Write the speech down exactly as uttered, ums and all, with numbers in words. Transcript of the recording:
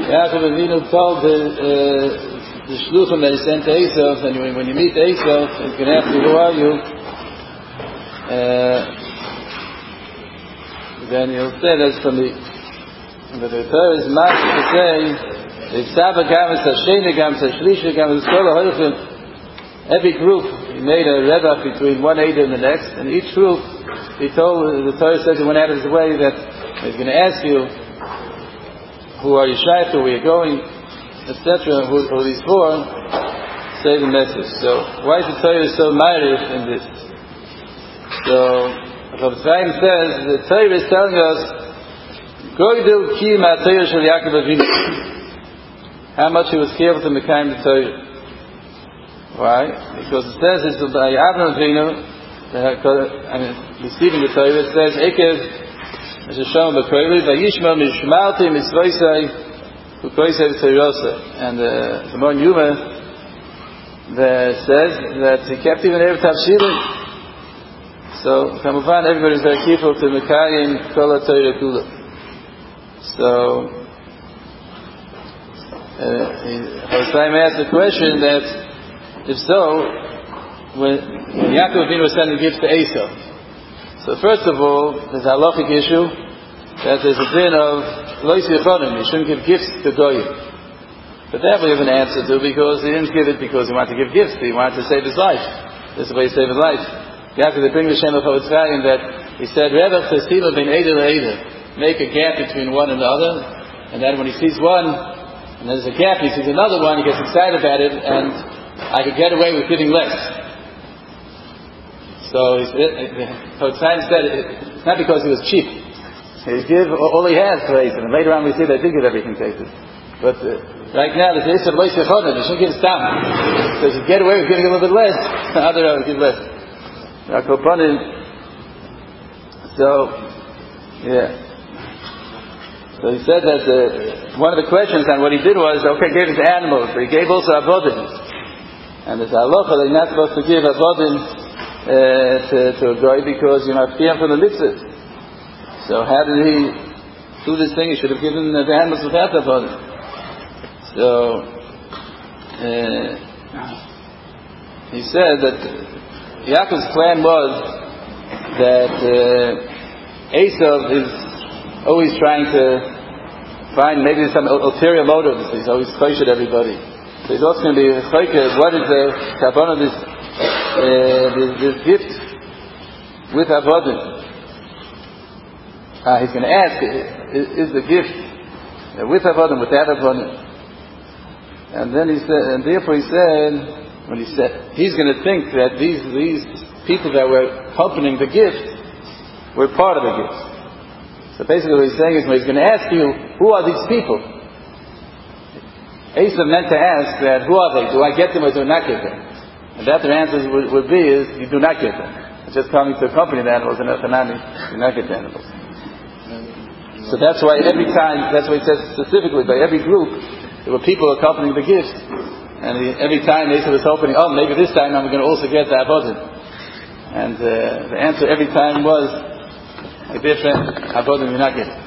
Yaakov Avinu told the uh, the shluchim that he sent to Esav, and when you meet Esav, he's going to ask you, who are you? Uh, then he'll say, that's from the, but the Torah is much to say, if Saba Gamas, Hasheni Gamas, Hashlisha Gamas, every group, he made a rebach between one Eidah and the next, and each group, he told, the Torah says he went out of his way that he's going to ask you, who are you shaykh to, where you're going, et cetera. Who, who are these for? Say the message. So, why is the Torah so ma'arif in this? So, Rav Chaim says, the Torah is telling us, Goydel ki ma'atayah shel Yaakov Avinu. How much he was careful to mekayim the Torah. Why? Because it says, it's by Yaakov Avinu, I mean, receiving the Torah, it says, Ekev, as a shown by Koyli, Vayishma Mishmalti Mitzvaysai Kukoysai V'Toyrosai. And uh, the Mon Yuma says that he kept even Erev Tavshilin. So, Kamuvan, everybody is very careful to Mekayim Kol HaTorah Kula. So, Chaim asked the question that, if so, when, when Yaakov Avinu was sending gifts to Esav, so first of all, there's a halachic issue that there's a din of lois yechonim. You shouldn't give gifts to goyim. But that we have an answer to, because he didn't give it because he wanted to give gifts. He wanted to save his life. This is the way he saved his life. Yaakov, they bring the Shem of Chavetz Chaim that he said, Rebach tesila ben eidah le'eidah. Make a gap between one and the other, and then when he sees one, and there's a gap, he sees another one, he gets excited about it, and I could get away with giving less. So Chavetz Chaim said, it's not because he was cheap. He gave all he has to Esav, and later on we see they did give everything to Esav. But uh, right now, the Esav lois yechonim, you shouldn't give stam. So if you get away with giving a little bit less, the other would give less. So, yeah. So he said that uh, one of the questions, and what he did was, okay, he gave it to animals, but he gave also avodim. And there's a halacha that you're not supposed to give avodim Uh, to, to a guy because you're not fearing from the mitzvah. So how did he do this thing? He should have given the animals without the body. So uh, he said that Yaakov's plan was that uh, Esav is always trying to find maybe some ulterior motives. He's always choshed everybody. So he's also going to be choshed. What is the kavanah of this? Uh, this, this gift with avodim. Uh, he's going to ask, is, is the gift uh, with avodim, without avodim? And then he said, and therefore he said, when he said, he's going to think that these these people that were accompanying the gift were part of the gift. So basically what he's saying is, when he's going to ask you, who are these people? Esav meant to ask that, who are they? Do I get them or do I not get them? And that the answer would, would be is, you do not get them. It's just coming to accompany the animals, and Elchanani, you do not get the animals. So that's why every time, that's why it says specifically, by every group, there were people accompanying the gifts. And he, every time Esav was hoping, oh, maybe this time I'm going to also get the avodim. And uh, the answer every time was, my dear friend, avodim you're not getting.